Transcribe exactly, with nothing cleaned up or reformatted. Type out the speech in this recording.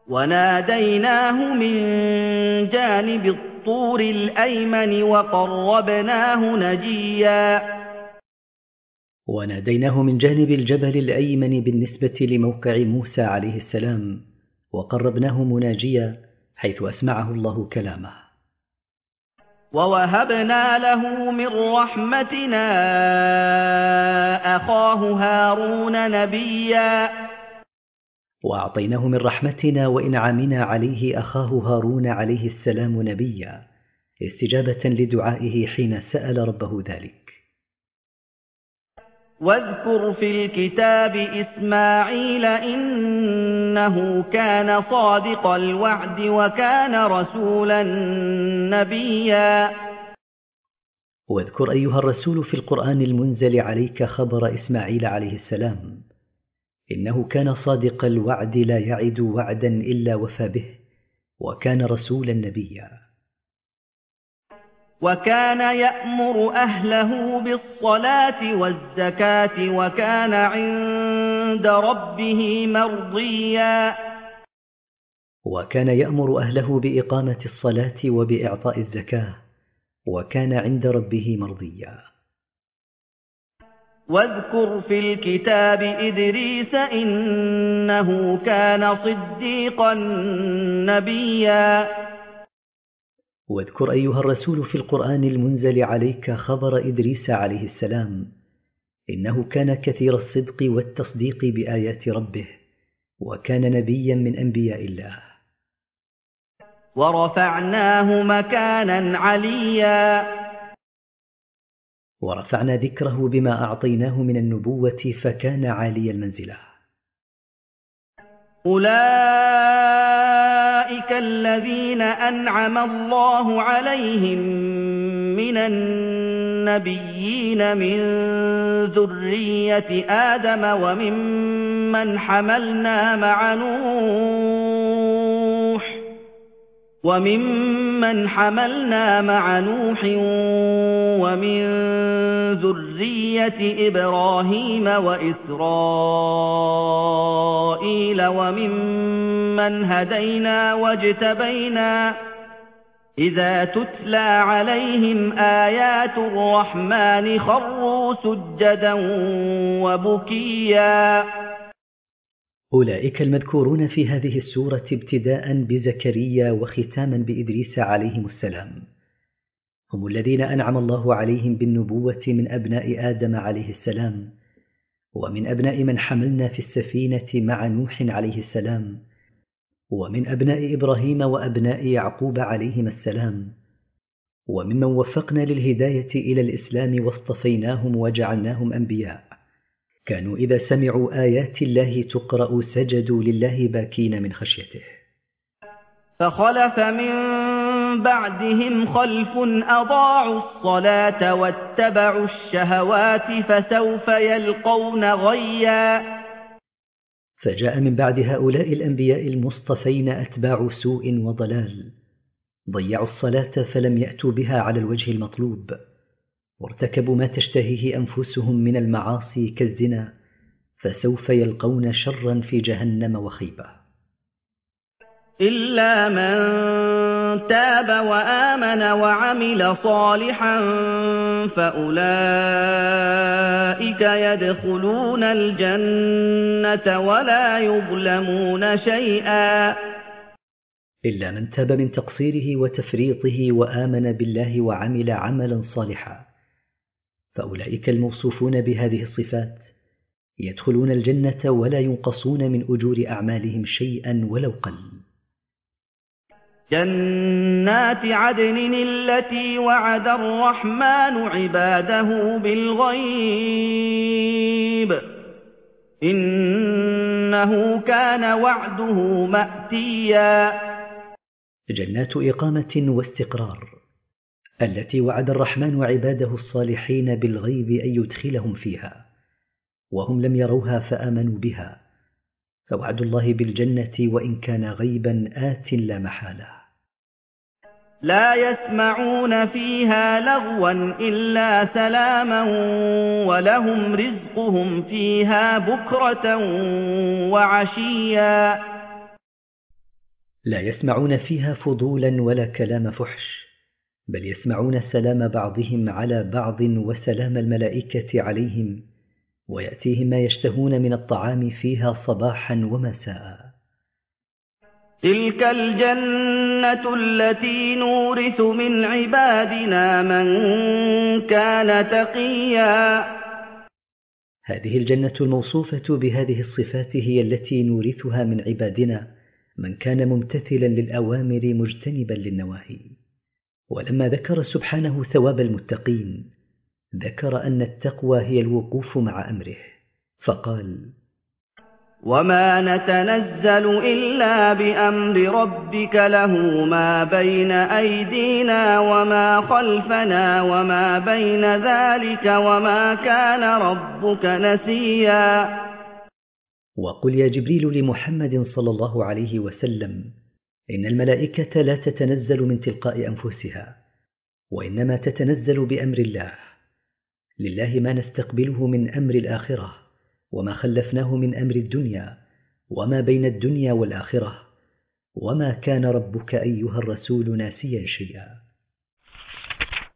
وناديناه من جانب الطور الأيمن وقربناه نجيا وناديناه من جانب الجبل الأيمن بالنسبة لموقع موسى عليه السلام، وقربناه مناجيا حيث أسمعه الله كلامه. ووهبنا له من رحمتنا أخاه هارون نبيا وأعطيناه من رحمتنا وإنعامنا عليه أخاه هارون عليه السلام نبيا، استجابة لدعائه حين سأل ربه ذلك. واذكر في الكتاب إسماعيل إنه كان صادق الوعد وكان رسولا نبيا واذكر أيها الرسول في القرآن المنزل عليك خبر إسماعيل عليه السلام، إنه كان صادق الوعد لا يعد وعدا إلا وفى به، وكان رسولا نبيا. وكان يأمر أهله بالصلاة والزكاة وكان عند ربه مرضيا وكان يأمر أهله بإقامة الصلاة وبإعطاء الزكاة، وكان عند ربه مرضيا. واذكر في الكتاب إدريس إنه كان صديقا نبيا واذكر أيها الرسول في القرآن المنزل عليك خبر إدريس عليه السلام، إنه كان كثير الصدق والتصديق بآيات ربه، وكان نبيا من أنبياء الله. ورفعناه مكانا عليا ورفعنا ذكره بما أعطيناه من النبوة فكان عالي المنزلة. أولئك الذين أنعم الله عليهم من النبيين من ذرية آدم وممن حملنا مع نوح وممن حملنا مع نوح ومن ذرية إبراهيم وإسرائيل وممن هدينا واجتبينا إذا تتلى عليهم آيات الرحمن خروا سجدا وبكيا. أولئك المذكورون في هذه السورة ابتداء بزكريا وختاما بإدريس عليهم السلام هم الذين أنعم الله عليهم بالنبوة من أبناء آدم عليه السلام، ومن أبناء من حملنا في السفينة مع نوح عليه السلام، ومن أبناء إبراهيم وأبناء يعقوب عليهما السلام، وممن وفقنا للهداية إلى الإسلام واصطفيناهم وجعلناهم أنبياء، كانوا إذا سمعوا آيات الله تقرأ سجدوا لله باكين من خشيته. فخلف من بعدهم خلف أضاعوا الصلاة واتبعوا الشهوات فسوف يلقون غيا. فجاء من بعد هؤلاء الأنبياء المصطفين أتباع سوء وضلال، ضيعوا الصلاة فلم يأتوا بها على الوجه المطلوب، وارتكبوا ما تشتهيه أنفسهم من المعاصي كالزنا، فسوف يلقون شرا في جهنم وخيبة. إلا من تاب وآمن وعمل صالحا فأولئك يدخلون الجنة ولا يظلمون شيئا. إلا من تاب من تقصيره وتفريطه وآمن بالله وعمل عملا صالحا، فأولئك الموصوفون بهذه الصفات يدخلون الجنة ولا ينقصون من أجور أعمالهم شيئا ولو قل. جنات عدن التي وعد الرحمن عباده بالغيب إنه كان وعده مأتيا. جنات إقامة واستقرار التي وعد الرحمن عباده الصالحين بالغيب أن يدخلهم فيها، وهم لم يروها فآمنوا بها، فوعد الله بالجنة وإن كان غيبا آت لا محالة. لا يسمعون فيها لغوا إلا سلاما ولهم رزقهم فيها بكرة وعشيا. لا يسمعون فيها فضولا ولا كلام فحش، بل يسمعون سلام بعضهم على بعض وسلام الملائكة عليهم، ويأتيهم ما يشتهون من الطعام فيها صباحا ومساء. تلك الجنة التي نورث من عبادنا من كان تقيا. هذه الجنة الموصوفة بهذه الصفات هي التي نورثها من عبادنا من كان ممتثلا للأوامر مجتنبا للنواهي. ولما ذكر سبحانه ثواب المتقين ذكر أن التقوى هي الوقوف مع أمره، فقال: وما نتنزل إلا بأمر ربك له ما بين أيدينا وما خلفنا وما بين ذلك وما كان ربك نسيا. وقل يا جبريل لمحمد صلى الله عليه وسلم: إن الملائكة لا تتنزل من تلقاء أنفسها، وإنما تتنزل بأمر الله. لله ما نستقبله من أمر الآخرة، وما خلفناه من أمر الدنيا، وما بين الدنيا والآخرة، وما كان ربك أيها الرسول ناسيا شيئا.